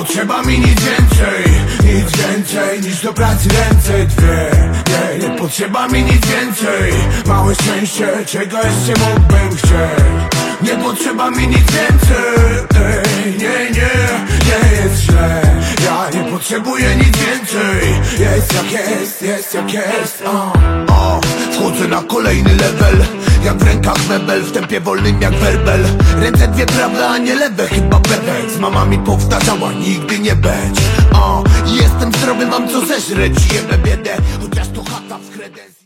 potrzeba mi nic więcej niż do pracy ręce dwie. Nie potrzeba mi nic więcej, małe szczęście, czego jeszcze mógłbym chcieć. Nie potrzeba mi nic więcej, nie jest źle. Ja nie potrzebuję nic więcej, jest jak jest. Wchodzę na kolejny level, jak w rękach mebel, w tempie wolnym jak werbel. Ręce dwie prawe, a nie lewe, chyba bebek. Mama mi powtarzała, nigdy nie być. Jestem zdrowy, mam co zeżreć, jebę biedę, chociaż to chata w kredens.